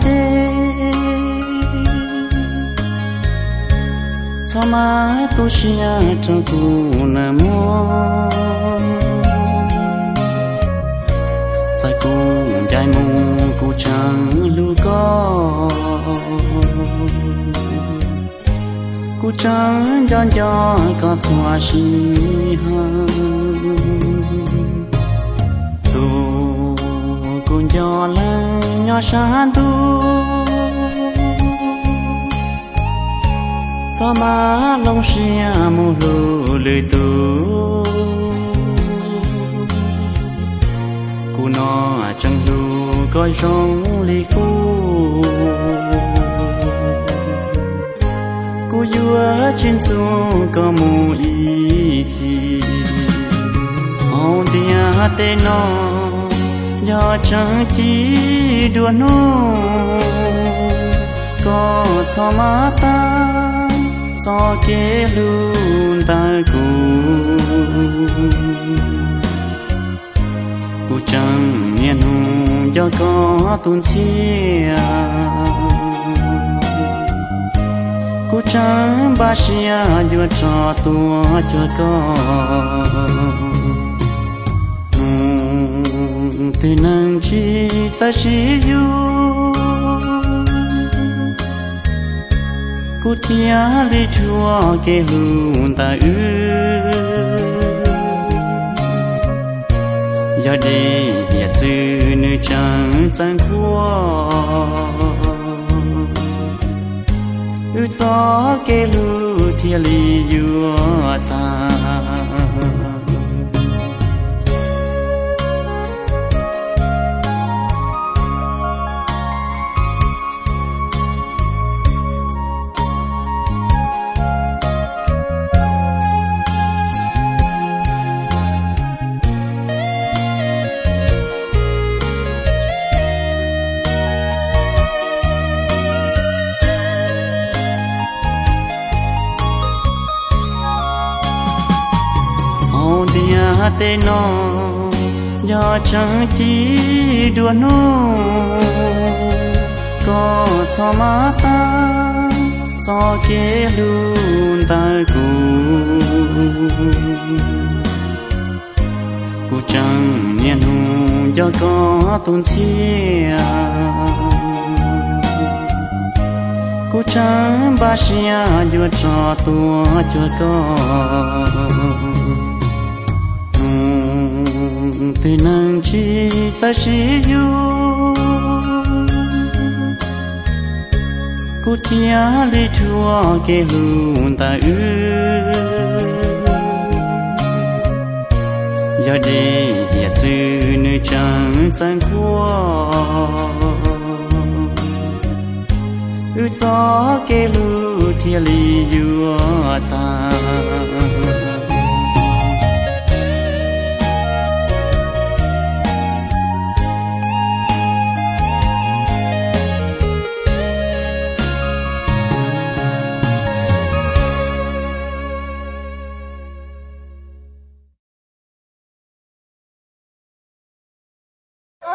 đê cho má tu xia trong cu nà mô sai cu dài mù cu chẳng lu có cu chẳng giòn giòn có xóa xì hơn tu cu giò lăng nhỏ san tu sao má long xia mù lù lười tu cu nó chẳng lu coi rong li cu cu vua trên xuống có mù ý chi hồn tia tê nó do chẳng chỉ đùa nó có cho má ta cho kế luôn ta cu chẳng nghe nụ do có tuôn xia cu chẳng ba xia vừa cho tua cho có thế năng chi sa xí yu cu tia li chua kế luôn ta giờ đây hiện sự nơi chẳng chẳng qua gió kế lu thia li yu ta tê nó do chẳng chỉ đùa nó có cho má ta cho kế luôn ta cu chẳng nghe nụ do có tuôn xia cu chẳng ba xia vừa cho tua cho có thế năng chi sa xí yu cu tia li chua kế luôn ta giờ đây hiện sự nơi chẳng chẳng qua gió kế lu thia li yu ta